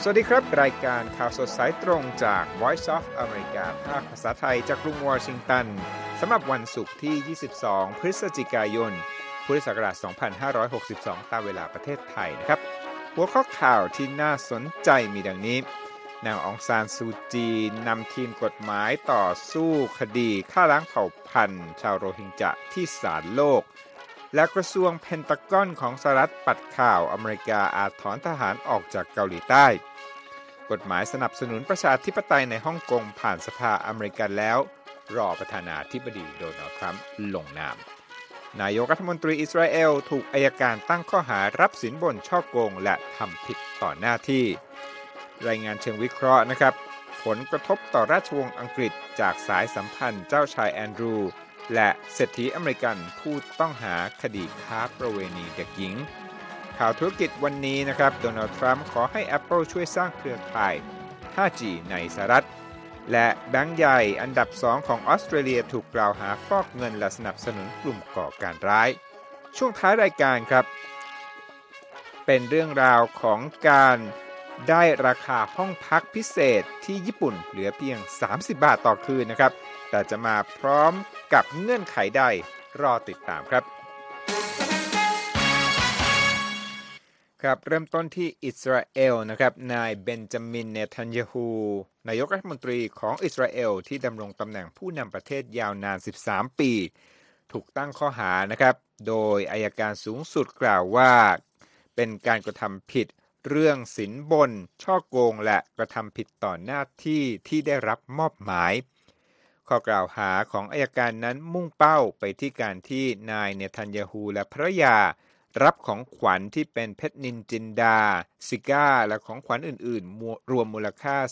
สวัสดีครับรายการข่าวสดสายตรงจาก Voice of America ภาคภาษาไทยจากกรุงวอชิงตันสำหรับวันศุกร์ที่ 22 พฤศจิกายน พุทธศักราช 2562 ตามเวลาประเทศไทยนะครับหัวข้อข่าวที่น่าสนใจมีดังนี้นางองซานซูจีนำทีมกฎหมายต่อสู้คดีฆ่าล้างเผ่าพันธุ์ชาวโรฮิงญะที่ศาลโลกและกระทรวงเพนตากอนของสหรัฐปัดข่าวอเมริกาอาจถอนทหารออกจากเกาหลีใต้กฎหมายสนับสนุนประชาธิปไตยในฮ่องกงผ่านสภาอเมริกันแล้วรอประธานาธิบดีโดนัลด์ทรัมป์ลงนามนายกรัฐมนตรีอิสราเอลถูกอัยการตั้งข้อหารับสินบนฉ้อโกงและทำผิดต่อหน้าที่รายงานเชิงวิเคราะห์นะครับผลกระทบต่อราชวงศ์อังกฤษจากสายสัมพันธ์เจ้าชายแอนดรูว์และเศรษฐีอเมริกันผู้ต้องหาคดีค้าประเวณีเด็กหญิงข่าวธุรกิจวันนี้นะครับโดนัลด์ทรัมป์ขอให้ Apple ช่วยสร้างเครือข่าย 5G ในสหรัฐและแบงก์ใหญ่อันดับ 2 ของออสเตรเลียถูกกล่าวหาฟอกเงินและสนับสนุนกลุ่มก่อการร้ายช่วงท้ายรายการครับเป็นเรื่องราวของการได้ราคาห้องพักพิเศษที่ญี่ปุ่นเหลือเพียง30 บาทต่อคืนนะครับแต่จะมาพร้อมกับเงื่อนไขใดรอติดตามครับครับเริ่มต้นที่อิสราเอลนะครับนายเบนจามินเนทันยาฮูนายกรัฐมนตรีของอิสราเอลที่ดำรงตำแหน่งผู้นำประเทศยาวนาน13 ปีถูกตั้งข้อหานะครับโดยอัยการสูงสุดกล่าวว่าเป็นการกระทำผิดเรื่องสินบนฉ้อโกงและกระทำผิดต่อหน้าที่ที่ได้รับมอบหมายข้อกล่าวหาของอัยการนั้นมุ่งเป้าไปที่การที่นายเนทันยาฮูและภรรยารับของขวัญที่เป็นเพชรนินจินดาซิก้าและของขวัญอื่นๆรวมมูลค่า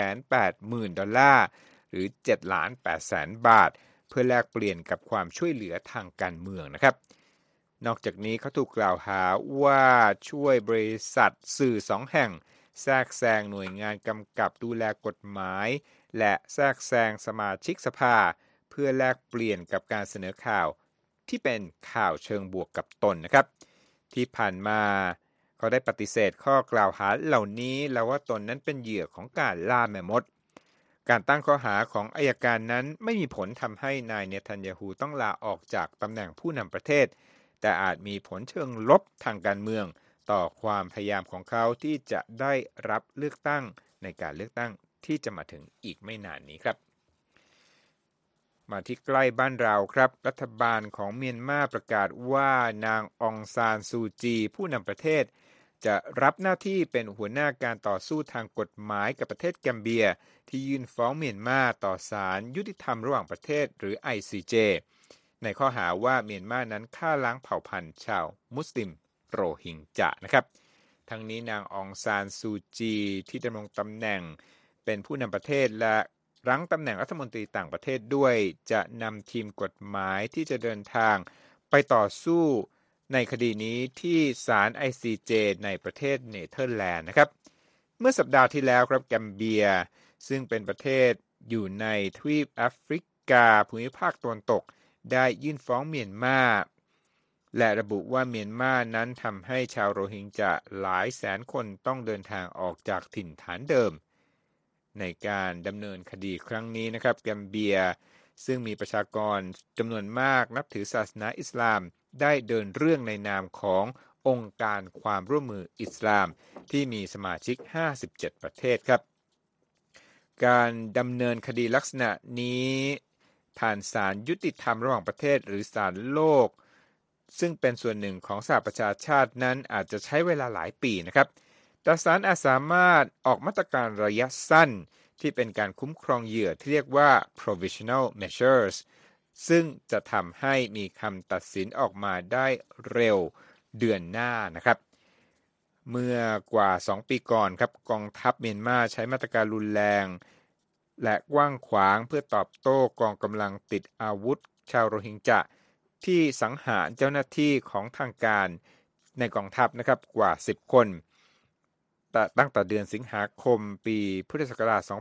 280,000 ดอลลาร์หรือ 7,800,000 บาทเพื่อแลกเปลี่ยนกับความช่วยเหลือทางการเมืองนะครับนอกจากนี้เขาถูกกล่าวหาว่าช่วยบริษัทสื่อ2 แห่งแทรกแซงหน่วยงานกำกับดูแลกฎหมายและแทรกแซงสมาชิกสภาเพื่อแลกเปลี่ยนกับการเสนอข่าวที่เป็นข่าวเชิงบวกกับตนนะครับที่ผ่านมาเขาได้ปฏิเสธข้อกล่าวหาเหล่านี้แล้วว่าตนนั้นเป็นเหยื่อของการล่าแม่มดการตั้งข้อหาของอัยการนั้นไม่มีผลทำให้นายเนทันยาฮูต้องลาออกจากตำแหน่งผู้นำประเทศแต่อาจมีผลเชิงลบทางการเมืองต่อความพยายามของเขาที่จะได้รับเลือกตั้งในการเลือกตั้งที่จะมาถึงอีกไม่นานนี้ครับมาที่ใกล้บ้านเราครับรัฐบาลของเมียนมาประกาศว่านางองซานซูจีผู้นำประเทศจะรับหน้าที่เป็นหัวหน้าการต่อสู้ทางกฎหมายกับประเทศแกมเบียที่ยื่นฟ้องเมียนมาต่อศาลยุติธรรมระหว่างประเทศหรือ ICJ ในข้อหาว่าเมียนมานั้นฆ่าล้างเผ่าพันธุ์ชาวมุสลิมโรฮิงญะนะครับทั้งนี้นางองซานซูจีที่ดำรงตำแหน่งเป็นผู้นำประเทศและรั้งตำแหน่งรัฐมนตรีต่างประเทศด้วยจะนำทีมกฎหมายที่จะเดินทางไปต่อสู้ในคดีนี้ที่ศาล ICJ ในประเทศเนเธอร์แลนด์นะครับเมื่อสัปดาห์ที่แล้วครับแกมเบียซึ่งเป็นประเทศอยู่ในทวีปแอฟริกาภูมิภาคตะวันตกได้ยื่นฟ้องเมียนมาและระบุว่าเมียนมานั้นทำให้ชาวโรฮิงญะหลายแสนคนต้องเดินทางออกจากถิ่นฐานเดิมในการดำเนินคดีครั้งนี้นะครับแกมเบียซึ่งมีประชากรจำนวนมากนับถือศาสนาอิสลามได้เดินเรื่องในนามขององค์การความร่วมมืออิสลามที่มีสมาชิก57ประเทศครับการดำเนินคดีลักษณะนี้ผ่านศาลยุติธรรมระหว่างประเทศหรือศาลโลกซึ่งเป็นส่วนหนึ่งของสหประชาชาตินั้นอาจจะใช้เวลาหลายปีนะครับแต่ศาลอาจสามารถออกมาตรการระยะสั้นที่เป็นการคุ้มครองเหยื่อที่เรียกว่า provisional measures ซึ่งจะทำให้มีคำตัดสินออกมาได้เร็วเดือนหน้านะครับเมื่อกว่า2 ปีก่อนครับกองทัพเมียนมาใช้มาตรการรุนแรงและกว้างขวางเพื่อตอบโต้กองกำลังติดอาวุธชาวโรฮิงญะที่สังหารเจ้าหน้าที่ของทางการในกองทัพนะครับกว่า10 คนตั้งแต่เดือนสิงหาคมปีพุทธศักราช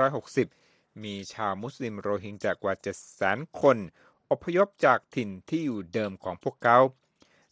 2560 มีชาวมุสลิมโรฮิงญะกว่า 700,000 คนอพยพจากถิ่นที่อยู่เดิมของพวกเขา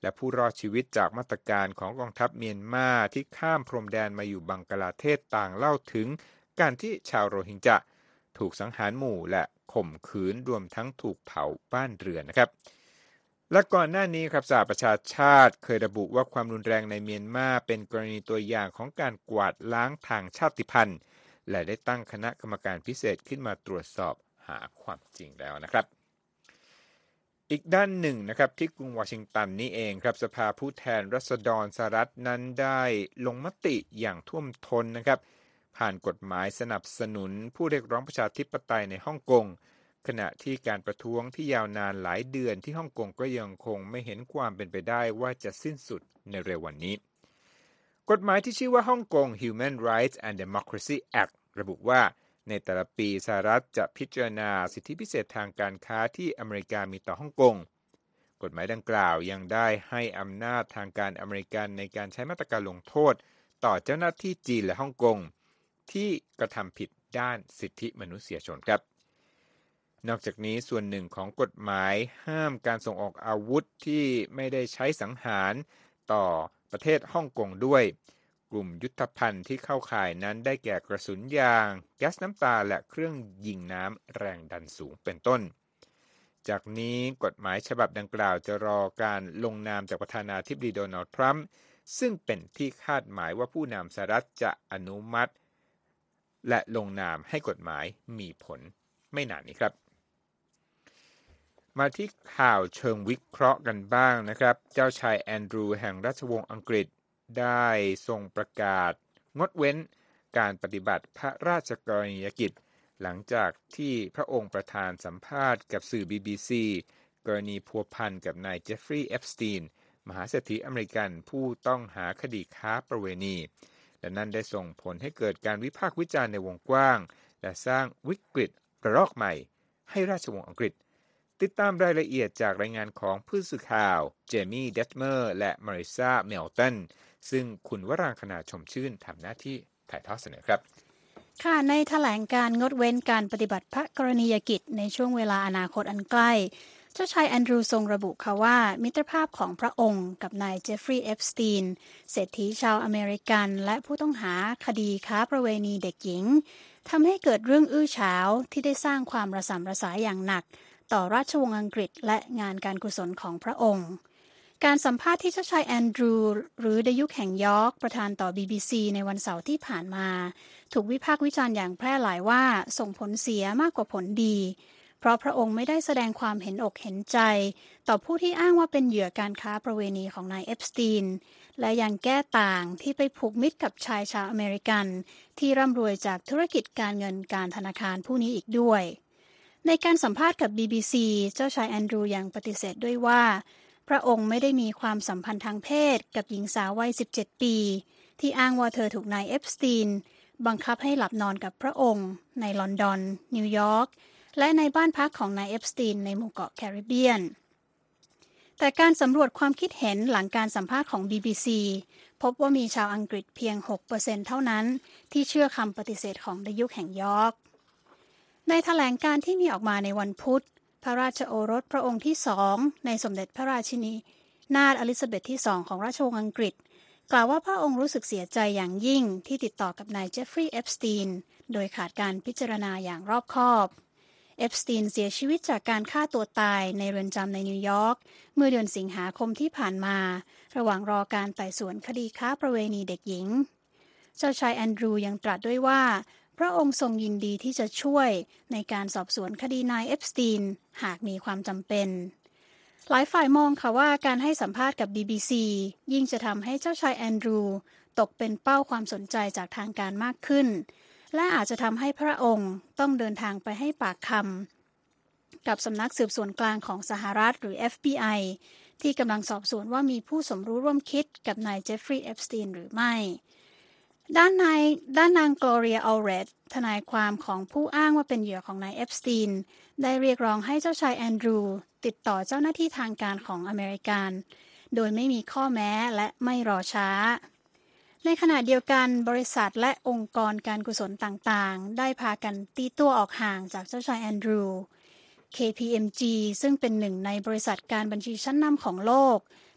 และผู้รอดชีวิตจากมาตรการของกองทัพเมียนมาที่ข้ามพรมแดนมาอยู่บังกลาเทศต่างเล่าถึงการที่ชาวโรฮิงญะถูกสังหารหมู่และข่มขืนรวมทั้งถูกเผาบ้านเรือนนะครับและก่อนหน้านี้ครับสหประชาชาติเคยระบุว่าความรุนแรงในเมียนมาเป็นกรณีตัวอย่างของการกวาดล้างทางชาติพันธุ์และได้ตั้งคณะกรรมการพิเศษขึ้นมาตรวจสอบหาความจริงแล้วนะครับอีกด้านหนึ่งนะครับที่กรุงวอชิงตันนี่เองครับสภาผู้แทนราษฎรสหรัฐนั้นได้ลงมติอย่างท่วมท้นนะครับผ่านกฎหมายสนับสนุนผู้เรียกร้องประชาธิปไตยในฮ่องกงขณะที่การประท้วงที่ยาวนานหลายเดือนที่ฮ่องกงก็ยังคงไม่เห็นความเป็นไปได้ว่าจะสิ้นสุดในเร็ววันนี้กฎหมายที่ชื่อว่าฮ่องกง Human Rights and Democracy Act ระบุว่าในแต่ละปีสหรัฐจะพิจารณาสิทธิพิเศษทางการค้าที่อเมริกามีต่อฮ่องกงกฎหมายดังกล่าวยังได้ให้อำนาจทางการอเมริกันในการใช้มาตรการลงโทษต่อเจ้าหน้าที่จีนและฮ่องกงที่กระทำผิดด้านสิทธิมนุษยชนครับนอกจากนี้ส่วนหนึ่งของกฎหมายห้ามการส่งออกอาวุธที่ไม่ได้ใช้สังหารต่อประเทศฮ่องกงด้วยกลุ่มยุทธภัณฑ์ที่เข้าข่ายนั้นได้แก่กระสุนยางแก๊สน้ำตาและเครื่องยิงน้ำแรงดันสูงเป็นต้นจากนี้กฎหมายฉบับดังกล่าวจะรอการลงนามจากประธานาธิบดีโดนัลด์ทรัมป์ซึ่งเป็นที่คาดหมายว่าผู้นำสหรัฐจะอนุมัติและลงนามให้กฎหมายมีผลไม่นานนี้ครับมาที่ข่าวเชิงวิเคราะห์กันบ้างนะครับเจ้าชายแอนดรูว์แห่งราชวงศ์อังกฤษได้ทรงประกาศงดเว้นการปฏิบัติพระราชกรณียกิจหลังจากที่พระองค์ประธานสัมภาษณ์กับสื่อ BBC กรณีพัวพันกับนายเจฟฟรีย์ เอปสตีนมหาเศรษฐีอเมริกันผู้ต้องหาคดีค้าประเวณีและนั่นได้ส่งผลให้เกิดการวิพากษ์วิจารณ์ในวงกว้างและสร้างวิกฤตระลอกใหม่ให้ราชวงศ์อังกฤษติดตามรายละเอียดจากรายงานของผู้สื่อข่าวเจมี่เดธเมอร์และมาริซาเมลตันซึ่งคุณวรางคณาชมชื่นทำหน้าที่ถ่ายทอดเสนอครับค่ะในแถลงการงดเว้นการปฏิบัติพระกรณียกิจในช่วงเวลาอนาคตอันใกล้เจ้าชายแอนดรูว์ทรงระบุค่ะว่ามิตรภาพของพระองค์กับนายเจฟฟรีย์ เอปสตีนเศรษฐีชาวอเมริกันและผู้ต้องหาคดีค้าประเวณีเด็กหญิงทำให้เกิดเรื่องอื้อฉาวที่ได้สร้างความระสำระสายอย่างหนักต่อราชวงศ์อังกฤษและงานการกุศลของพระองค์การสัมภาษณ์ที่เจ้าชายแอนดรูว์หรือดยุคแห่งยอร์กประธานต่อ BBC ในวันเสาร์ที่ผ่านมาถูกวิพากษ์วิจารณ์อย่างแพร่หลายว่าส่งผลเสียมากกว่าผลดีเพราะพระองค์ไม่ได้แสดงความเห็นอกเห็นใจต่อผู้ที่อ้างว่าเป็นเหยื่อการค้าประเวณีของนายเอปสตีนและยังแก้ต่างที่ไปผูกมิตรกับชายชาวอเมริกันที่ร่ำรวยจากธุรกิจการเงินการธนาคารผู้นี้อีกด้วยในการสัมภาษณ์กับ BBC เจ้าชายแอนดรูว์ยังปฏิเสธด้วยว่าพระองค์ไม่ได้มีความสัมพันธ์ทางเพศกับหญิงสาววัย 17 ปีที่อ้างว่าเธอถูกนายเอปสตีนบังคับให้หลับนอนกับพระองค์ในลอนดอนนิวยอร์กและในบ้านพักของนายเอปสตีนในหมู่เกาะแคริบเบียนแต่การสำรวจความคิดเห็นหลังการสัมภาษณ์ของ BBC พบว่ามีชาวอังกฤษเพียง 6% เท่านั้นที่เชื่อคำปฏิเสธของดยุคแห่งยอร์กในแถลงการที่มีออกมาในวันพุธพระราชโอรสพระองค์ที่2ในสมเด็จพระราชินีนาถอลิซาเบธที่2ของราชวงศ์อังกฤษกล่าวว่าพระองค์รู้สึกเสียใจอย่างยิ่งที่ติดต่อกับนายเจฟฟรีย์ เอปสตีนโดยขาดการพิจารณาอย่างรอบคอบเอปสตีนเสียชีวิตจากการฆ่าตัวตายในเรือนจำในนิวยอร์กเมื่อเดือนสิงหาคมที่ผ่านมาระหว่างรอการไต่สวนคดีค้าประเวณีเด็กหญิงเจ้าชายแอนดรูว์ยังตรัสด้วยว่าพระองค์ทรงยินดีที่จะช่วยในการสอบสวนคดีนายเอปสตีนหากมีความจำเป็นหลายฝ่ายมองค่ะว่าการให้สัมภาษณ์กับ BBC ยิ่งจะทำให้เจ้าชายแอนดรูว์ตกเป็นเป้าความสนใจจากทางการมากขึ้นและอาจจะทำให้พระองค์ต้องเดินทางไปให้ปากคำกับสำนักสืบสวนกลางของสหรัฐหรือ FBI ที่กำลังสอบสวนว่ามีผู้สมรู้ร่วมคิดกับนายเจฟฟรีย์ เอปสตีนหรือไม่ด้านนางกลอเรีย อัลเรตทนายความของผู้อ้างว่าเป็นเหยื่อของนายเอปสตีนได้เรียกร้องให้เจ้าชายแอนดรูว์ติดต่อเจ้าหน้าที่ทางการของอเมริกันโดยไม่มีข้อแม้และไม่รอช้าในขณะเดียวกันบริษัทและองค์กรการกุศลต่างๆได้พากันตีตัวออกห่างจากเจ้าชายแอนดรูว์ KPMG ซึ่งเป็นหนึ่งในบริษัทการบัญชีชั้นนำของโลก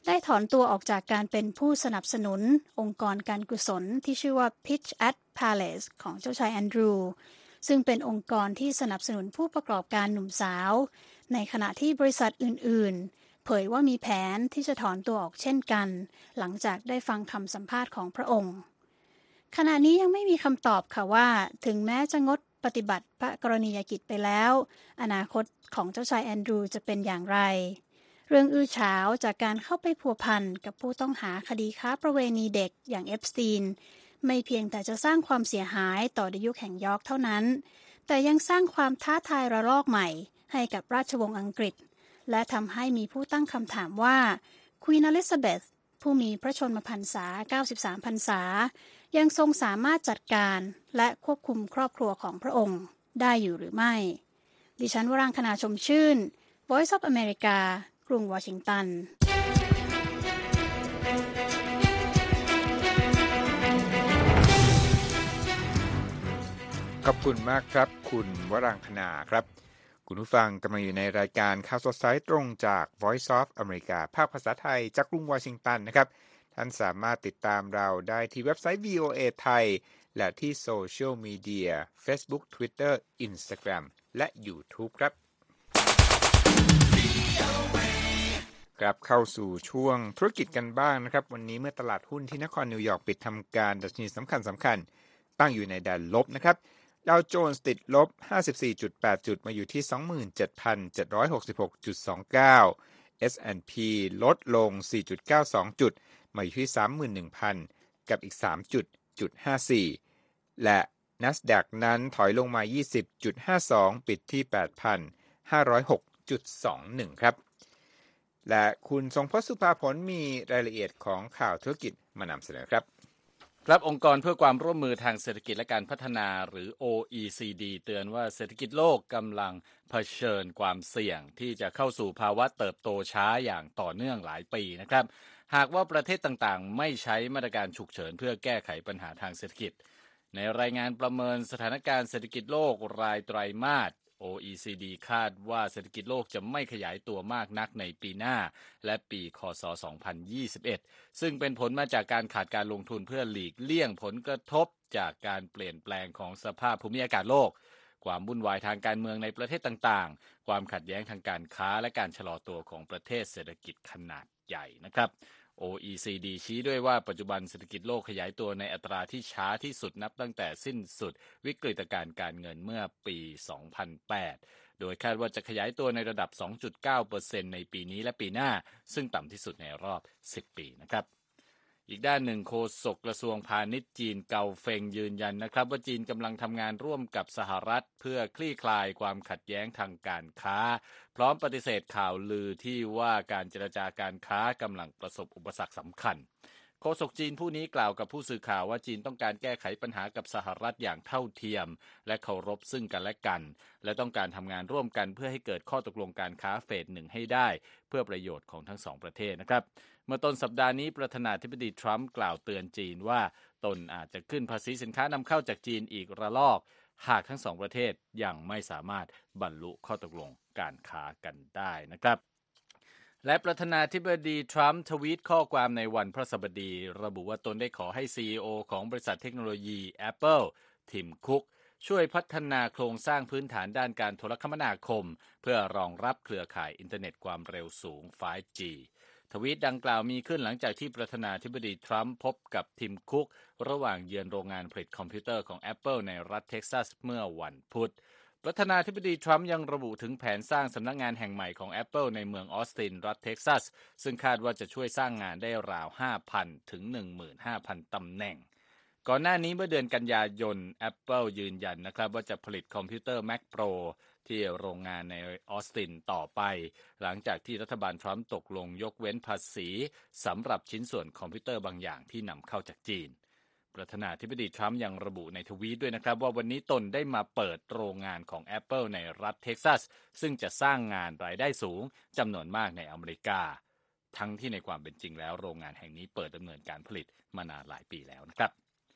ได้ถอนตัวออกจากการเป็นผู้สนับสนุนองค์กรการกุศลที่ชื่อว่า Pitch at Palace ของเจ้าชายแอนดรูว์ซึ่งเป็นองค์กรที่สนับสนุนผู้ประกอบการหนุ่มสาวในขณะที่บริษัทอื่นๆเผยว่ามีแผนที่จะถอนตัวออกเช่นกันหลังจากได้ฟังคำสัมภาษณ์ของพระองค์ขณะนี้ยังไม่มีคำตอบค่ะว่าถึงแม้จะงดปฏิบัติพระกรณียกิจไปแล้วอนาคตของเจ้าชายแอนดรูว์จะเป็นอย่างไรเรื่องอื้อฉาวจากการเข้าไปพัวพันกับผู้ต้องหาคดีค้าประเวณีเด็กอย่างเอปสตีนไม่เพียงแต่จะสร้างความเสียหายต่อในยุคแห่งยอร์กเท่านั้นแต่ยังสร้างความท้าทายระลอกใหม่ให้กับราชวงศ์อังกฤษและทำให้มีผู้ตั้งคำถามว่าควีนอลิซาเบธผู้มีพระชนมพรรษา93พรรษายังทรงสามารถจัดการและควบคุมครอบครัวของพระองค์ได้อยู่หรือไม่ดิฉันวรังคณาชมชื่น Voice of America กรุงวอชิงตันขอบคุณมากครับคุณวรังคณาครับคุณผู้ฟังกำลังอยู่ในรายการข่าวสดสายตรงจาก Voice of America ภาคภาษาไทยจากกรุงวอชิงตันนะครับท่านสามารถติดตามเราได้ที่เว็บไซต์ VOA ไทยและที่โซเชียลมีเดีย Facebook Twitter Instagram และ YouTube ครับกลับเข้าสู่ช่วงธุรกิจกันบ้างนะครับวันนี้เมื่อตลาดหุ้นที่นครนิวยอร์กปิดทำการดัชนีสำคัญตั้งอยู่ในแดนลบนะครับดาวโจนส์ติดลบ 54.8 จุดมาอยู่ที่ 27,766.29 S&P ลดลง 4.92 จุดมาอยู่ที่ 31,000 กับอีก 3.54 และ NASDAQ นั้นถอยลงมา 20.52 ปิดที่ 8,506.21 ครับและคุณทรงพจน์สุภาผลมีรายละเอียดของข่าวธุรกิจมานำเสนอครับครับองค์กรเพื่อความร่วมมือทางเศรษฐกิจและการพัฒนาหรือ OECD เตือนว่าเศรษฐกิจโลกกำลังเผชิญความเสี่ยงที่จะเข้าสู่ภาวะเติบโตช้าอย่างต่อเนื่องหลายปีนะครับหากว่าประเทศต่างๆไม่ใช้มาตรการฉุกเฉินเพื่อแก้ไขปัญหาทางเศรษฐกิจในรายงานประเมินสถานการณ์เศรษฐกิจโลกรายไตรมาสOECD คาดว่าเศรษฐกิจโลกจะไม่ขยายตัวมากนักในปีหน้าและปีคศ2021ซึ่งเป็นผลมาจากการขาดการลงทุนเพื่อหลีกเลี่ยงผลกระทบจากการเปลี่ยนแปลงของสภาพภูมิอากาศโลกความวุ่นวายทางการเมืองในประเทศต่างๆความขัดแย้งทางการค้าและการชะลอตัวของประเทศเศรษฐกิจขนาดใหญ่นะครับ OECD ชี้ด้วยว่าปัจจุบันเศรษฐกิจโลกขยายตัวในอัตราที่ช้าที่สุดนับตั้งแต่สิ้นสุดวิกฤตการณ์การเงินเมื่อปี 2008 โดยคาดว่าจะขยายตัวในระดับ 2.9% ในปีนี้และปีหน้าซึ่งต่ำที่สุดในรอบ 10 ปีนะครับอีกด้านหนึ่งโฆษกกระทรวงพาณิชย์จีนเกาเฟงยืนยันนะครับว่าจีนกำลังทำงานร่วมกับสหรัฐเพื่อคลี่คลายความขัดแย้งทางการค้าพร้อมปฏิเสธข่าวลือที่ว่าการเจรจาการค้ากำลังประสบอุปสรรคสำคัญโฆษกจีนผู้นี้กล่าวกับผู้สื่อข่าวว่าจีนต้องการแก้ไขปัญหากับสหรัฐอย่างเท่าเทียมและเคารพซึ่งกันและกันและต้องการทำงานร่วมกันเพื่อให้เกิดข้อตกลงการค้าเฟส 1ให้ได้เพื่อประโยชน์ของทั้งสองประเทศนะครับเมื่อต้นสัปดาห์นี้ประธานาธิบดีทรัมป์กล่าวเตือนจีนว่าตนอาจจะขึ้นภาษีสินค้านำเข้าจากจีนอีกระลอกหากทั้งสองประเทศยังไม่สามารถบรรลุข้อตกลงการค้ากันได้นะครับและประธานาธิบดีทรัมป์ทวีตข้อความในวันพฤหัสบดีระบุว่าตนได้ขอให้ CEO ของบริษัทเทคโนโลยี Apple ทิมคุกช่วยพัฒนาโครงสร้างพื้นฐานด้านการโทรคมนาคมเพื่อรองรับเครือข่ายอินเทอร์เน็ตความเร็วสูง 5Gทวีตดังกล่าวมีขึ้นหลังจากที่ประธานาธิบดีทรัมป์พบกับทิมคุกระหว่างเยือนโรงงานผลิตคอมพิวเตอร์ของ Apple ในรัฐเท็กซัสเมื่อวันพุธประธานาธิบดีทรัมป์ยังระบุถึงแผนสร้างสำนักงานแห่งใหม่ของ Apple ในเมืองออสตินรัฐเท็กซัสซึ่งคาดว่าจะช่วยสร้างงานได้ราว 5,000 ถึง 15,000 ตำแหน่งก่อนหน้านี้เมื่อเดือนกันยายน Apple ยืนยันนะครับว่าจะผลิตคอมพิวเตอร์ Mac Pro ที่โรงงานในออสตินต่อไปหลังจากที่รัฐบาลทรัมป์ตกลงยกเว้นภาษีสำหรับชิ้นส่วนคอมพิวเตอร์บางอย่างที่นำเข้าจากจีนประธานาธิบดีทรัมป์ยังระบุในทวีตด้วยนะครับว่าวันนี้ตนได้มาเปิดโรงงานของ Apple ในรัฐเท็กซัสซึ่งจะสร้างงานรายได้สูงจำนวนมากในอเมริกาทั้งที่ในความเป็นจริงแล้วโรงงานแห่งนี้เปิดดำเนินการผลิตมานานหลายปีแล้วนะครับ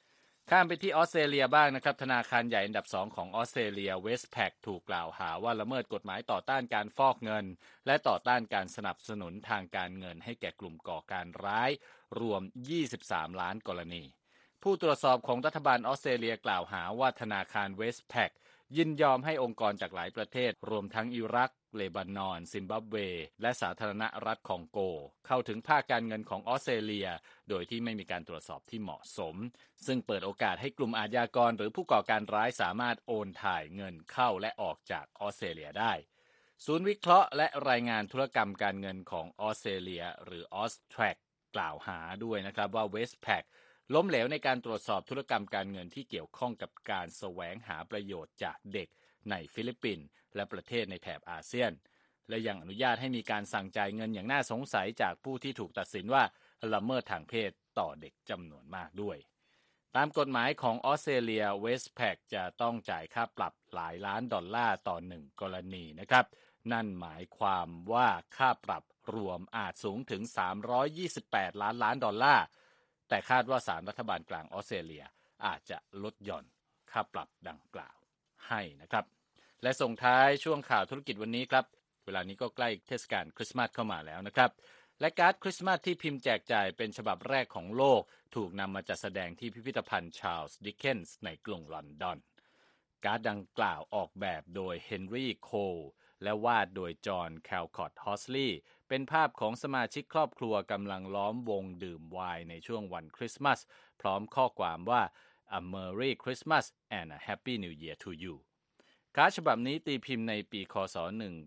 ข้ามไปที่ออสเตรเลียบ้างนะครับธนาคารใหญ่อันดับ2ของออสเตรเลีย Westpac ถูกกล่าวหาว่าละเมิดกฎหมายต่อต้านการฟอกเงินและต่อต้านการสนับสนุนทางการเงินให้แก่กลุ่มก่อการร้ายรวม23ล้านกรณีผู้ตรวจสอบของรัฐบาลออสเตรเลียกล่าวหาว่าธนาคาร Westpac ยินยอมให้องค์กรจากหลายประเทศรวมทั้งอิรักเลบานอนซิมบับเวและสาธารณรัฐคองโกเข้าถึงภาคการเงินของออสเตรเลียโดยที่ไม่มีการตรวจสอบที่เหมาะสมซึ่งเปิดโอกาสให้กลุ่มอาชญากรหรือผู้ก่อการร้ายสามารถโอนถ่ายเงินเข้าและออกจากออสเตรเลียได้ศูนย์วิเคราะห์และรายงานธุรกรรมการเงินของออสเตรเลียหรือ Austrac กล่าวหาด้วยนะครับว่า Westpac ล้มเหลวในการตรวจสอบธุรกรรมการเงินที่เกี่ยวข้องกับการแสวงหาประโยชน์จากเด็กในฟิลิปปินส์และประเทศในแถบอาเซียนและยังอนุญาตให้มีการสั่งจ่ายเงินอย่างน่าสงสัยจากผู้ที่ถูกตัดสินว่าละเมิดทางเพศต่อเด็กจำนวนมากด้วยตามกฎหมายของออสเตรเลีย Westpac จะต้องจ่ายค่าปรับหลายล้านดอลลาร์ต่อ1กรณีนะครับนั่นหมายความว่าค่าปรับรวมอาจสูงถึง328ล้านดอลลาร์แต่คาดว่าศาลรัฐบาลกลางออสเตรเลียอาจจะลดหย่อนค่าปรับดังกล่าวให้นะครับและส่งท้ายช่วงข่าวธุรกิจวันนี้ครับเวลานี้ก็ใกล้เทศกาลคริสต์มาสเข้ามาแล้วนะครับและการ์ดคริสต์มาสที่พิมพ์แจกจ่ายเป็นฉบับแรกของโลกถูกนำมาจัดแสดงที่พิพิธภัณฑ์ชาร์ลส์ดิกเคนส์ในกรุงลอนดอนการ์ดดังกล่าวออกแบบโดยเฮนรี่โคลและวาดโดยจอห์นแคลคอตฮอสลีย์เป็นภาพของสมาชิกครอบครัวกำลังล้อมวงดื่มไวน์ในช่วงวันคริสต์มาสพร้อมข้อความว่า A Merry Christmas and a Happy New Year to youการ์ดฉบับนี้ตีพิมพ์ในปีคศ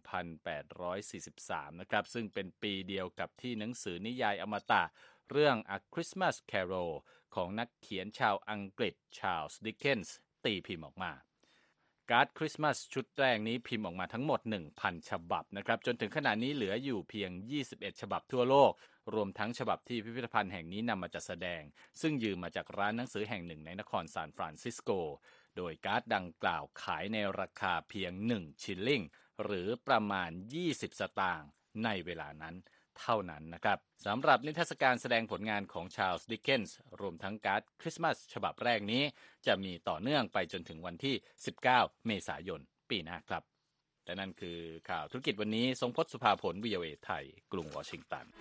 1843นะครับซึ่งเป็นปีเดียวกับที่หนังสือนิยายอมตะเรื่อง A Christmas Carol ของนักเขียนชาวอังกฤษชาร์ลส์ดิกเคนส์ตีพิมพ์ออกมาการ์ดคริสต์มาสชุดแรกนี้พิมพ์ออกมาทั้งหมด 1,000 ฉบับนะครับจนถึงขณะนี้เหลืออยู่เพียง21ฉบับทั่วโลกรวมทั้งฉบับที่พิพิธภัณฑ์แห่งนี้นำมาจัดแสดงซึ่งยืมมาจากร้านหนังสือแห่งหนึ่งในนครซานฟรานซิสโกโดยการ์ดดังกล่าวขายในราคาเพียง1ชิลลิงหรือประมาณ20สตางค์ในเวลานั้นเท่านั้นนะครับสำหรับนิทรรศการแสดงผลงานของชาร์ลส์ดิกเคนส์รวมทั้งการ์ดคริสต์มาสฉบับแรกนี้จะมีต่อเนื่องไปจนถึงวันที่19เมษายนปีหน้าครับและนั่นคือข่าวธุรกิจวันนี้ทรงพจน์สุภาผล VOA ไทยกรุงวอชิงตัน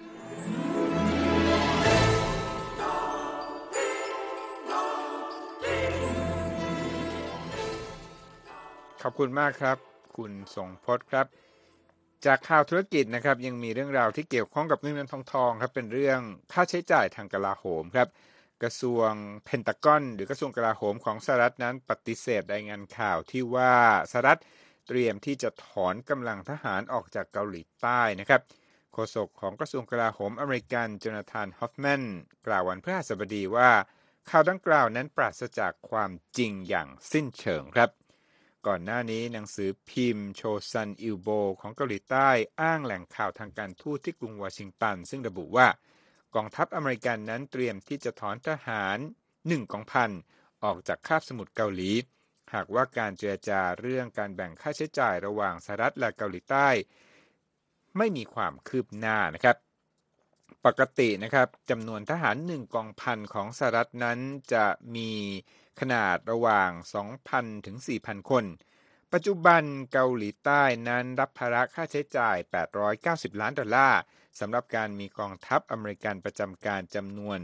ขอบคุณมากครับคุณทรงพจน์ครับจากข่าวธุรกิจนะครับยังมีเรื่องราวที่เกี่ยวข้องกับเงินเงินทองครับเป็นเรื่องค่าใช้จ่ายทางกลาโหมครับกระทรวงเพนทากอนหรือกระทรวงกลาโหมของสหรัฐนั้นปฏิเสธรายงานข่าวที่ว่าสหรัฐเตรียมที่จะถอนกำลังทหารออกจากเกาหลีใต้นะครับโฆษกของกระทรวงกลาโหมอเมริกันโจนาธานฮอฟแมนกล่าววันพฤหัสบดีว่าข่าวดังกล่าวนั้นปราศจากความจริงอย่างสิ้นเชิงครับก่อนหน้านี้หนังสือพิมพ์โชซันอิลโบของเกาหลีใต้อ้างแหล่งข่าวทางการทูตที่กรุงวอชิงตันซึ่งระบุว่ากองทัพอเมริกันนั้นเตรียมที่จะถอนทหาร1กองพันออกจากคาบสมุทรเกาหลีหากว่าการเจรจาเรื่องการแบ่งค่าใช้จ่ายระหว่างสหรัฐและเกาหลีใต้ไม่มีความคืบหน้านะครับปกตินะครับจำนวนทหาร1กองพันของสหรัฐนั้นจะมีขนาดระหว่าง 2,000 ถึง 4,000 คนปัจจุบันเกาหลีใต้นั้นรับภาระค่าใช้จ่าย$890 ล้านสำหรับการมีกองทัพอเมริกันประจำการจำนวน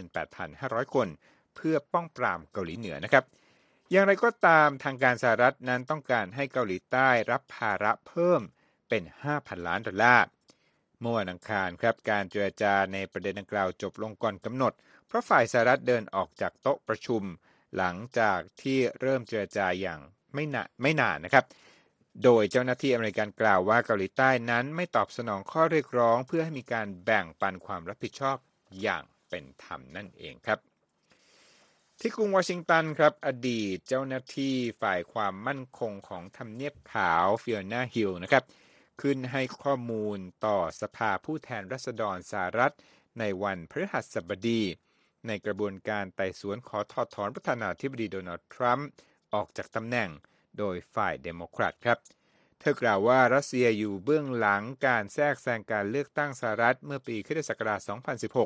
28,500 คนเพื่อป้องปรามเกาหลีเหนือนะครับอย่างไรก็ตามทางการสหรัฐนั้นต้องการให้เกาหลีใต้รับภาระเพิ่มเป็น $5,000 ล้านเมื่อวันอังคารครับการเจรจาในประเด็นดังกล่าวจบลงก่อนกำหนดเพราะฝ่ายสหรัฐเดินออกจากโต๊ะประชุมหลังจากที่เริ่มเจรจาอย่างไม่นานนะครับโดยเจ้าหน้าที่อเมริกันกล่าวว่าเกาหลีใต้นั้นไม่ตอบสนองข้อเรียกร้องเพื่อให้มีการแบ่งปันความรับผิดชอบอย่างเป็นธรรมนั่นเองครับที่กรุงวอชิงตันครับอดีตเจ้าหน้าที่ฝ่ายความมั่นคงของทำเนียบขาวฟิโอนาฮิลนะครับขึ้นให้ข้อมูลต่อสภาผู้แทนราษฎรสหรัฐในวันพฤหัสบดีในกระบวนการไต่สวนขอถอดถอนประธานาธิบดีโดนัลด์ทรัมป์ออกจากตำแหน่งโดยฝ่ายเดโมแครตครับเธอกล่าวว่ารัสเซียอยู่เบื้องหลังการแทรกแซงการเลือกตั้งสหรัฐเมื่อปีค.ศ. 2016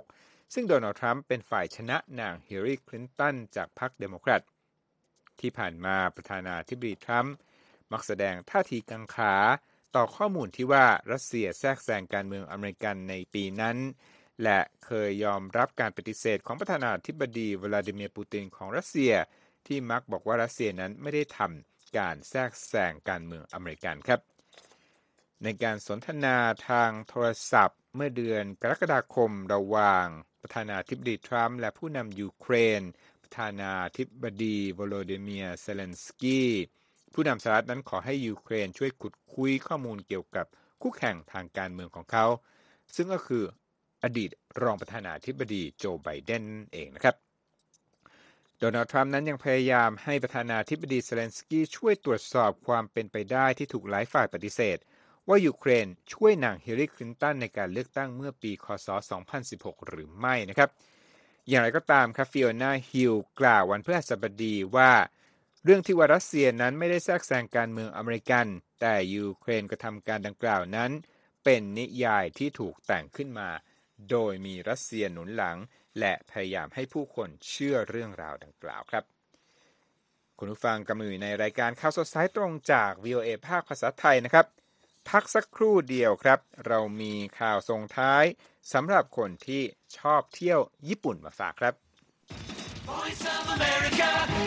ซึ่งโดนัลด์ทรัมป์เป็นฝ่ายชนะนางฮิลลารีคลินตันจากพรรคเดโมแครตที่ผ่านมาประธานาธิบดีทรัมป์มักแสดงท่าทีกังขาต่อข้อมูลที่ว่ารัสเซียแทรกแซงการเมืองอเมริกันในปีนั้นและเคยยอมรับการปฏิเสธของประธานาธิบดีวลาดิเมียร์ปูตินของรัสเซียที่มักบอกว่ารัสเซียนั้นไม่ได้ทำการแทรกแซงการเมืองอเมริกันครับในการสนทนาทางโทรศัพท์เมื่อเดือนกรกฎาคมระหว่างประธานาธิบดีทรัมป์และผู้นำยูเครนประธานาธิบดีโวโลดิเมียร์เซเลนสกี้ผู้นำสหรัฐนั้นขอให้ยูเครนช่วยขุดคุยข้อมูลเกี่ยวกับคู่แข่งทางการเมืองของเขาซึ่งก็คืออดีตรองประธานาธิบดีโจไบเดนเองนะครับโดนัลด์ทรัมป์นั้นยังพยายามให้ประธานาธิบดีเซเลนสกี้ช่วยตรวจสอบความเป็นไปได้ที่ถูกหลายฝ่ายปฏิเสธว่ายูเครนช่วยนางฮิลลารีคลินตันในการเลือกตั้งเมื่อปีคศ2016หรือไม่นะครับอย่างไรก็ตามครับฟิโอนาฮิลกล่าววันพฤหัสบดีว่าเรื่องที่ว่ารัสเซียนั้นไม่ได้แทรกแซงการเมืองอเมริกันแต่ยูเครนกระทำการดังกล่าวนั้นเป็นนิยายที่ถูกแต่งขึ้นมาโดยมีรัสเซียหนุนหลังและพยายามให้ผู้คนเชื่อเรื่องราวดังกล่าวครับคุณผู้ฟังกำลังอยู่ในรายการข่าวสดสายตรงจาก VOA ภาคภาษาไทยนะครับพักสักครู่เดียวครับเรามีข่าวส่งท้ายสำหรับคนที่ชอบเที่ยวญี่ปุ่นมาฝากครับ Voice of America,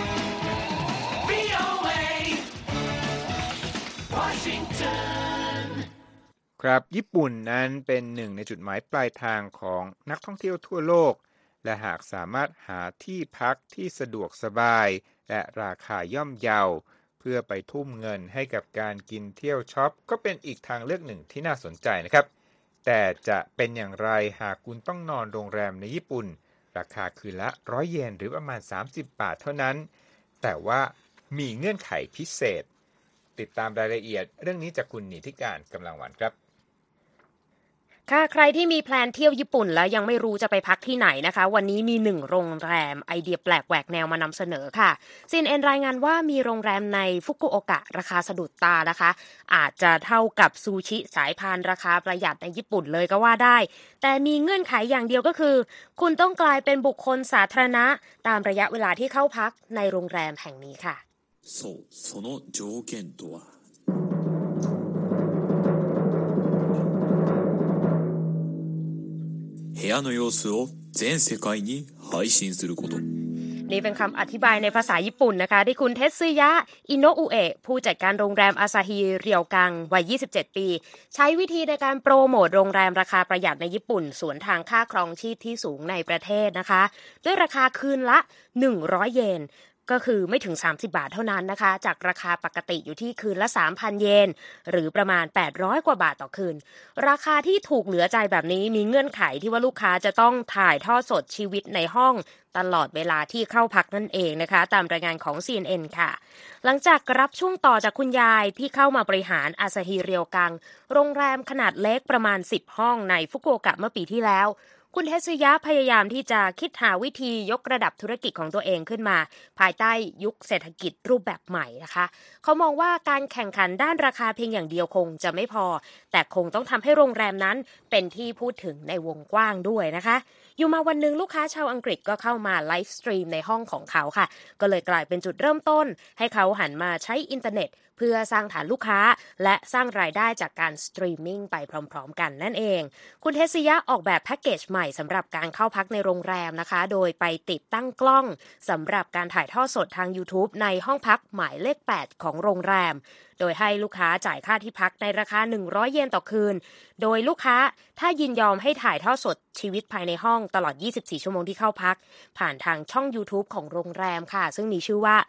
VOA, Washington ครับญี่ปุ่นนั้นเป็นหนึ่งในจุดหมายปลายทางของนักท่องเที่ยวทั่วโลกและหากสามารถหาที่พักที่สะดวกสบายและราคาย่อมเยาเพื่อไปทุ่มเงินให้กับการกินเที่ยวช็อปก็เป็นอีกทางเลือกหนึ่งที่น่าสนใจนะครับแต่จะเป็นอย่างไรหากคุณต้องนอนโรงแรมในญี่ปุ่นราคาคืนละ100 เยนหรือประมาณ30 บาทเท่านั้นแต่ว่ามีเงื่อนไขพิเศษติดตามรายละเอียดเรื่องนี้จากคุณนิติการกำลังวันครับค่ะใครที่มีแพลนเที่ยวญี่ปุ่นแล้วยังไม่รู้จะไปพักที่ไหนนะคะวันนี้มี1โรงแรมไอเดียแปลกแหวกแนวมานำเสนอค่ะCNNรายงานว่ามีโรงแรมในฟุกุโอกะราคาสะดุดตานะคะอาจจะเท่ากับซูชิสายพานราคาประหยัดในญี่ปุ่นเลยก็ว่าได้แต่มีเงื่อนไขอย่างเดียวก็คือคุณต้องกลายเป็นบุคคลสาธารณะตามระยะเวลาที่เข้าพักในโรงแรมแห่งนี้ค่ะそうその条件とは部屋の様子を全世界に配信することนี่เป็นคำอธิบายในภาษาญี่ปุ่นนะคะที่คุณเทสึยะอิโนะอุเอะผู้จัดการโรงแรมอาซาฮิเรียวกังวัย27 ปีใช้วิธีในการโปรโมทโรงแรมราคาประหยัดในญี่ปุ่นสวนทางค่าครองชีพที่สูงในประเทศนะคะด้วยราคาคืนละ100 เยนก็คือไม่ถึง30 บาทเท่านั้นนะคะจากราคาปกติอยู่ที่คืนละ 3,000 เยนหรือประมาณ800 กว่าบาทต่อคืนราคาที่ถูกเหลือใจแบบนี้มีเงื่อนไขที่ว่าลูกค้าจะต้องถ่ายทอดสดชีวิตในห้องตลอดเวลาที่เข้าพักนั่นเองนะคะตามรายงานของ CNN ค่ะหลังจากรับช่วงต่อจากคุณยายที่เข้ามาบริหารอาซาฮิเรียวกังโรงแรมขนาดเล็กประมาณ10 ห้องในฟุกุโอกะเมื่อปีที่แล้วคุณเทสึยะพยายามที่จะคิดหาวิธียกระดับธุรกิจของตัวเองขึ้นมาภายใต้ยุคเศรษฐกิจรูปแบบใหม่นะคะเขามองว่าการแข่งขันด้านราคาเพียงอย่างเดียวคงจะไม่พอแต่คงต้องทำให้โรงแรมนั้นเป็นที่พูดถึงในวงกว้างด้วยนะคะอยู่มาวันนึงลูกค้าชาวอังกฤษก็เข้ามาไลฟ์สตรีมในห้องของเขาค่ะก็เลยกลายเป็นจุดเริ่มต้นให้เขาหันมาใช้อินเทอร์เน็ตเพื่อสร้างฐานลูกค้าและสร้างรายได้จากการสตรีมมิ่งไปพร้อมๆกันนั่นเองคุณเทสึยะออกแบบแพ็กเกจใหม่สำหรับการเข้าพักในโรงแรมนะคะโดยไปติดตั้งกล้องสำหรับการถ่ายทอดสดทาง YouTube ในห้องพักหมายเลข 8 ของโรงแรมโดยให้ลูกค้าจ่ายค่าที่พักในราคา100 เยนต่อคืนโดยลูกค้าถ้ายินยอมให้ถ่ายทอดสดชีวิตภายในห้องตลอด24 ชั่วโมงที่เข้าพักผ่านทางช่อง YouTube ของโรงแรมค่ะซึ่งมีชื่อว่า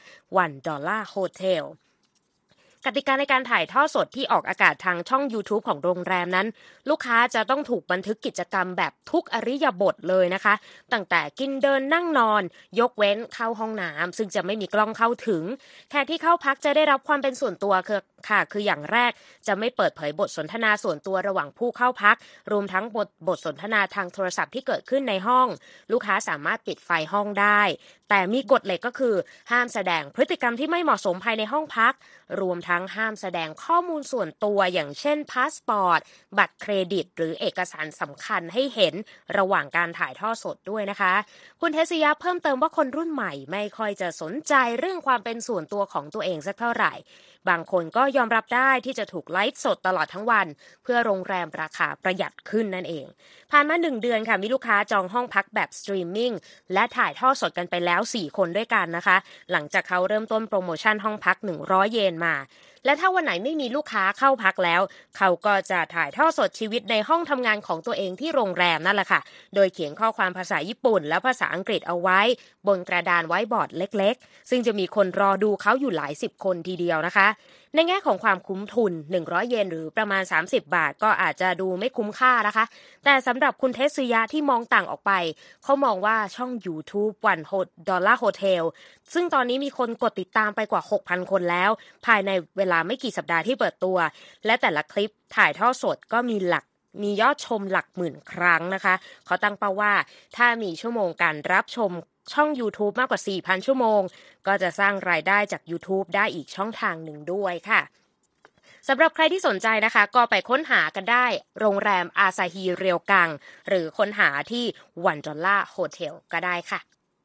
$1 Hotelกติกาในการถ่ายทอดสดที่ออกอากาศทางช่อง YouTube ของโรงแรมนั้นลูกค้าจะต้องถูกบันทึกกิจกรรมแบบทุกอริยบทเลยนะคะตั้งแต่กินเดินนั่งนอนยกเว้นเข้าห้องน้ำซึ่งจะไม่มีกล้องเข้าถึงแขกที่เข้าพักจะได้รับความเป็นส่วนตัวค่ะคืออย่างแรกจะไม่เปิดเผยบทสนทนาส่วนตัวระหว่างผู้เข้าพักรวมทั้งบทสนทนาทางโทรศัพท์ที่เกิดขึ้นในห้องลูกค้าสามารถปิดไฟห้องได้แต่มีกฎเหล็กก็คือห้ามแสดงพฤติกรรมที่ไม่เหมาะสมภายในห้องพักรวมทั้งห้ามแสดงข้อมูลส่วนตัวอย่างเช่นพาสปอร์ตบัตรเครดิตหรือเอกสารสำคัญให้เห็นระหว่างการถ่ายทอดสดด้วยนะคะคุณเทศยะเพิ่มเติมว่าคนรุ่นใหม่ไม่ค่อยจะสนใจเรื่องความเป็นส่วนตัวของตัวเองสักเท่าไหร่บางคนก็ยอมรับได้ที่จะถูกไลฟ์สดตลอดทั้งวันเพื่อโรงแรมราคาประหยัดขึ้นนั่นเองผ่านมา1 เดือนค่ะมีลูกค้าจองห้องพักแบบสตรีมมิ่งและถ่ายทอดสดกันไปแล้ว4 คนด้วยกันนะคะหลังจากเขาเริ่มต้นโปรโมชั่นห้องพัก100 เยนมาและถ้าวันไหนไม่มีลูกค้าเข้าพักแล้วเขาก็จะถ่ายทอดสดชีวิตในห้องทำงานของตัวเองที่โรงแรมนั่นแหละค่ะโดยเขียนข้อความภาษาญี่ปุ่นและภาษาอังกฤษเอาไว้บนกระดานไว้บอร์ดเล็กๆซึ่งจะมีคนรอดูเขาอยู่หลาย10 คนทีเดียวนะคะในแง่ของความคุ้มทุน100 เยนหรือประมาณ30 บาทก็อาจจะดูไม่คุ้มค่านะคะแต่สำหรับคุณเทสึยะที่มองต่างออกไปเขามองว่าช่อง YouTube $1 Hotel ซึ่งตอนนี้มีคนกดติดตามไปกว่า 6,000 คนแล้วภายในเวลาไม่กี่สัปดาห์ที่เปิดตัวและแต่ละคลิปถ่ายทอดสดก็มียอดชมหลักหมื่นครั้งนะคะเขาตั้งเป้าว่าถ้ามีชั่วโมงการรับชมช่อง YouTube มากกว่า 4,000 ชั่วโมงก็จะสร้างรายได้จาก YouTube ได้อีกช่องทางหนึ่งด้วยค่ะสำหรับใครที่สนใจนะคะก็ไปค้นหากันได้โรงแรมอาซาฮีเรียวกังหรือค้นหาที่$1 Hotel ก็ได้ค่ะ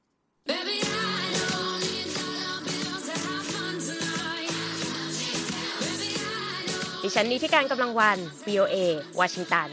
ดิฉันนิติการกำลังวัน VOA วอชิงตัน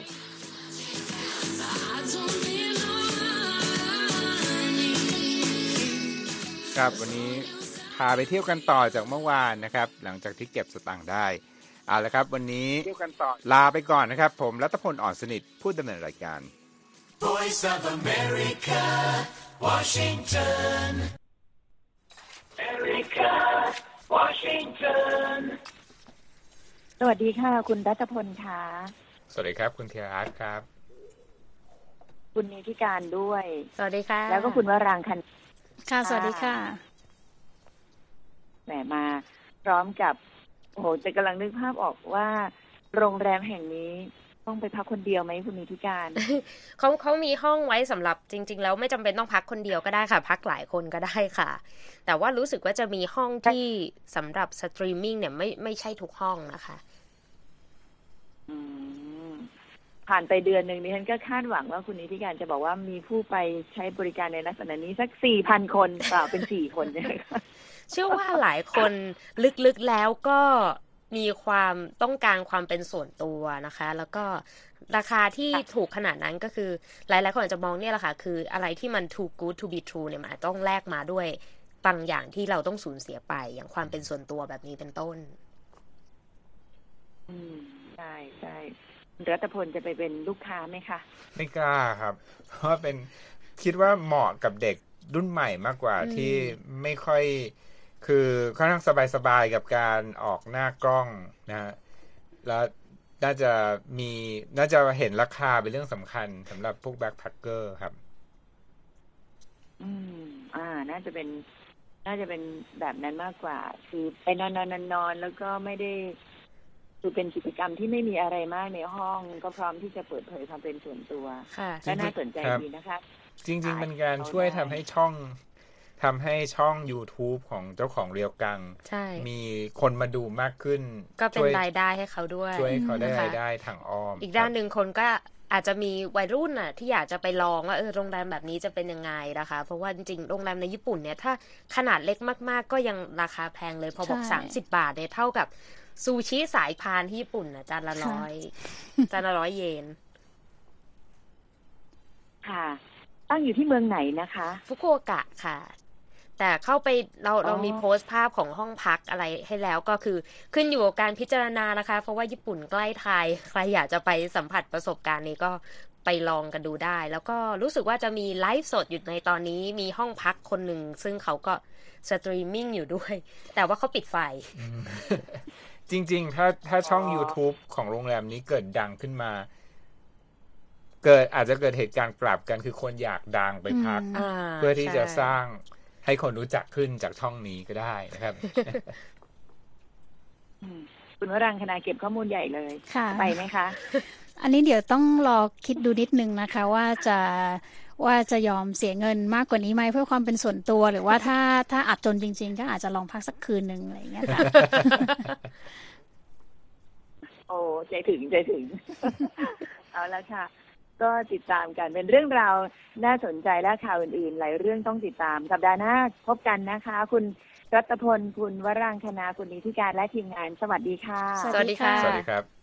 ครับวันนี้พาไปเที่ยวกันต่อจากเมื่อวานนะครับหลังจากที่เก็บสตางค์ได้เอาละครับวันนี้เที่ยวกันต่อลาไปก่อนนะครับผมรัตพล อ่อนสนิทผู้ดำเนินรายการ Voice of America, Washington. America, Washington. สวัสดีค่ะคุณรัตพลค่ะสวัสดีครับคุณเทียรัตน์ครับคุณนิติการด้วยสวัสดีค่ะแล้วก็คุณวรางคันค่ะสวัสดีค่ะแหมมาพร้อมกับโอ้โหแต่กำลังนึกภาพออกว่าโรงแรมแห่งนี้ต้องไปพักคนเดียวไหมคุณนิติการเขามีห้องไว้สำหรับจริงๆแล้วไม่จำเป็นต้องพักคนเดียวก็ได้ค่ะพักหลายคนก็ได้ค่ะแต่ว่ารู้สึกว่าจะมีห้องที่สำหรับสตรีมมิ่งเนี่ยไม่ใช่ทุกห้องนะคะผ่านไปเดือนนึงนี้ฉันก็คาดหวังว่าคุณนิติการจะบอกว่ามีผู้ไปใช้บริการในลักษณะนี้สัก 4,000 คนเปล่าเป็น4 คนใช่ไหมคะเชื่อว่าหลายคนลึกๆแล้วก็มีความต้องการความเป็นส่วนตัวนะคะแล้วก็ราคาที่ถูกขนาดนั้นก็คือหลายๆคนอาจจะมองเนี่ยแหละค่ะคืออะไรที่มัน too good to be true เนี่ยมันต้องแลกมาด้วยบางอย่างที่เราต้องสูญเสียไปอย่างความเป็นส่วนตัวแบบนี้เป็นต้นใช่ใช่รัตพลจะไปเป็นลูกค้าไหมคะไม่กล้าครับเพราะเป็นคิดว่าเหมาะกับเด็กรุ่นใหม่มากกว่าที่ไม่ค่อยคือค่อนข้างสบายๆกับการออกหน้ากล้องนะฮะแล้วน่าจะเห็นราคาเป็นเรื่องสำคัญสำหรับพวกแบ็คแพคเกอร์ครับน่าจะเป็นแบบนั้นมากกว่าคือไปนอนแล้วก็ไม่ได้คือเป็นกิจกรรมที่ไม่มีอะไรมากในห้องก็พร้อมที่จะเปิดเผยความเป็นส่วนตัวก็น่าสนใจดีนะคะจริงๆเป็นการช่วยทำให้ช่อง YouTube ของเจ้าของเรียวกังมีคนมาดูมากขึ้นก็เป็นรายได้ให้เขาด้วยช่วยเขาได้รายได้ทางอ้อมอีกด้านหนึ่งคนก็อาจจะมีวัยรุ่นที่อยากจะไปลองว่าโรงแรมแบบนี้จะเป็นยังไงนะคะเพราะว่าจริงๆโรงแรมในญี่ปุ่นเนี่ยถ้าขนาดเล็กมากๆก็ยังราคาแพงเลยพอบอก30 บาทเนี่ยเท่ากับซูชิสายพานที่ญี่ปุ่นจานละ100 เยนค่ะตั้งอยู่ที่เมืองไหนนะคะฟุกุโอกะค่ะแต่เข้าไปเรามีโพสต์ภาพของห้องพักอะไรให้แล้วก็คือขึ้นอยู่กับการพิจารณานะคะเพราะว่าญี่ปุ่นใกล้ไทยใครอยากจะไปสัมผัสประสบการณ์นี้ก็ไปลองกันดูได้แล้วก็รู้สึกว่าจะมีไลฟ์สดอยู่ในตอนนี้มีห้องพักคนหนึ่งซึ่งเขาก็สตรีมมิ่งอยู่ด้วยแต่ว่าเขาปิดไฟจริงๆถ้าช่อง YouTube ของโรงแรมนี้เกิดดังขึ้นมาอาจจะเกิดเหตุการณ์กลับกันคือคนอยากดังไปพักเพื่อที่จะสร้างให้คนรู้จักขึ้นจากช่องนี้ก็ได้นะครับคุณวรังคณาเก็บข้อมูลใหญ่เลยไปไหมคะอันนี้เดี๋ยวต้องรอคิดดูนิดนึงนะคะว่าจะยอมเสียเงินมากกว่านี้ไหมเพื่อความเป็นส่วนตัวหรือว่าถ้าอับจนจริงๆก็อาจจะลองพักสักคืนนึงอะไรอย่างเงี้ยค่ะโอ้ใจถึง เอาละค่ะก็ติดตามกันเป็นเรื่องราวน่าสนใจและข่าวอื่นๆหลายเรื่องต้องติดตามสัปดาห์หน้าพบกันนะคะคุณรัตพลคุณวรังคณาคุณนิติการและทีมงานสวัสดีค่ะสวัสดีค่ะสวัสดีครับ